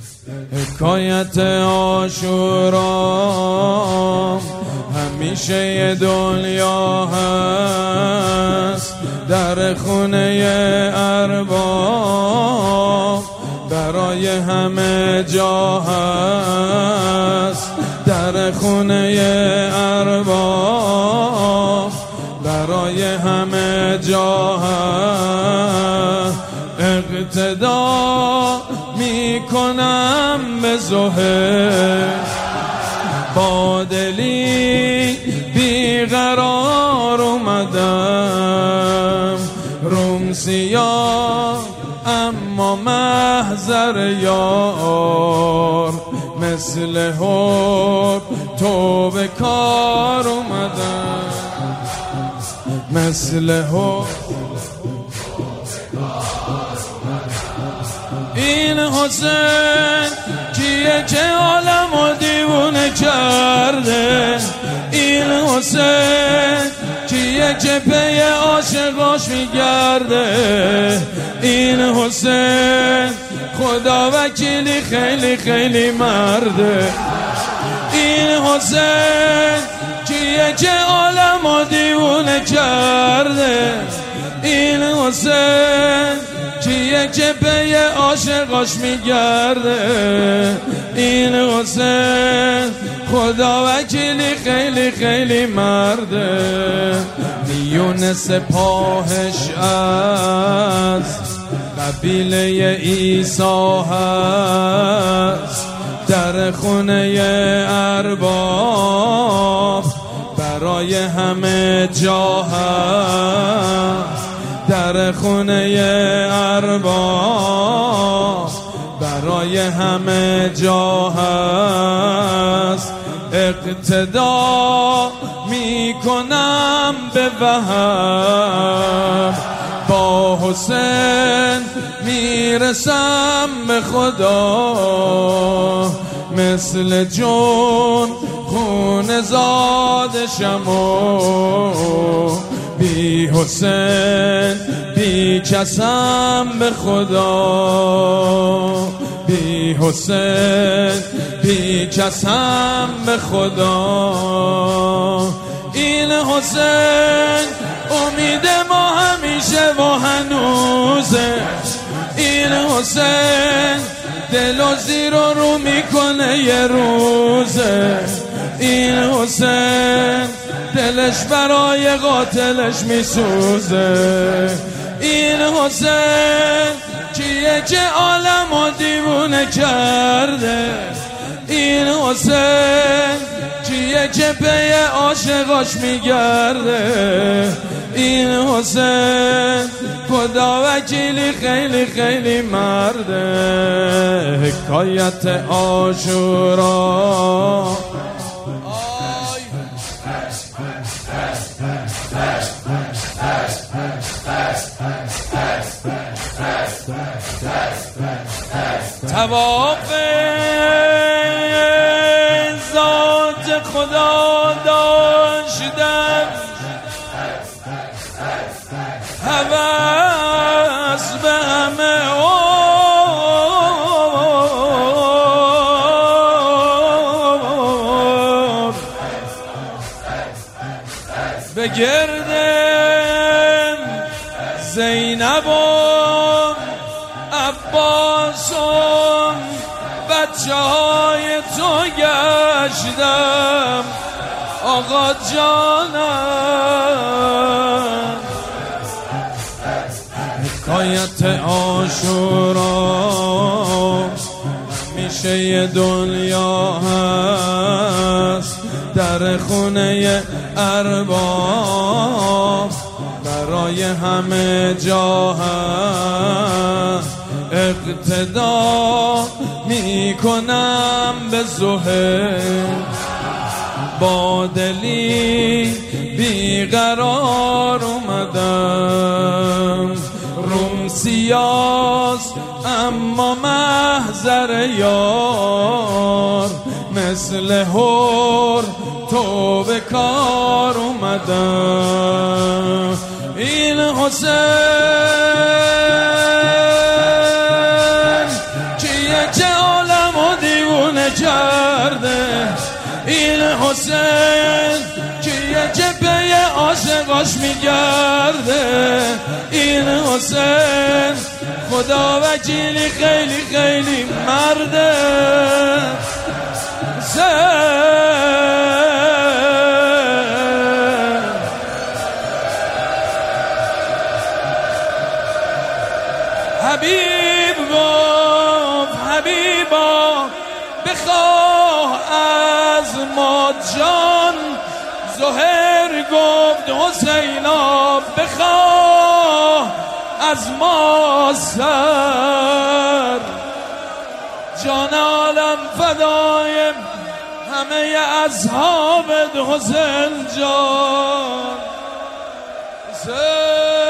حکایت عاشورا همیشه یه دنیا هست در خونه ارباب، برای همه جا هست در خونه ارباب، برای همه جا هست. اقتدا میکنم به زهر، با دلی بیقرار اومدم، روم سیاه اما محضر یار، مثل حب تو به کار اومدم، مثل حب. این حسین کیه که عالمو دیوونه کرده؟ این حسین کیه که پی عاشقاش میگرده؟ این حسین خدا وکیلی خیلی خیلی مرده. این حسین کیه که عالمو دیوونه کرده؟ این حسین کیه که پی عاشقاش میگرده؟ این حسین خدا وکیلی خیلی خیلی مرده. میون سپاهش از قبیله عیسی هست، در خونه ارباب برای همه جا هست، در خونه ارباب برای همه جا هست. اقتدا میکنم به وهم، با حسین میرسم به خدا، مثل جون خون زادشم و بی حسین بی کسم به خدا، بی حسین بی کسم به خدا. این حسین امید ما همیشه و هنوزه، این حسین دل و زیر رو میکنه یه روزه، این حسین دلش برای قاتلش میسوزه. این حسین کیه که عالمو دیوونه کرده؟ این حسین کیه که پی عاشقاش میگرده؟ این حسین خدا وکیلی خیلی خیلی مرده. حکایت عاشورا تواف ذات خدا داشتم، هوس به همه عمر، بگردم زینب و عباس و بچه های تو گشتم آقا جانم. حکایت عاشورا میشه یه دنیا هست در خونه ارباب، برای همه جا هست. اقتدا میکنم به زهر، با دلی بیقرار اومدم، روم سیاس اما محضر یار، مثل هور تو به کار اومدم. این حسین کیه که کرده این حسین که یه جبه عاشقاش میگرده این حسین خدا وکیلی خیلی خیلی مرده حبیب گفت حبیبا بخواه از ما جان زهر گفت حسینا بخواه از ما سر جان عالم فدای همه اصحاب حسین جان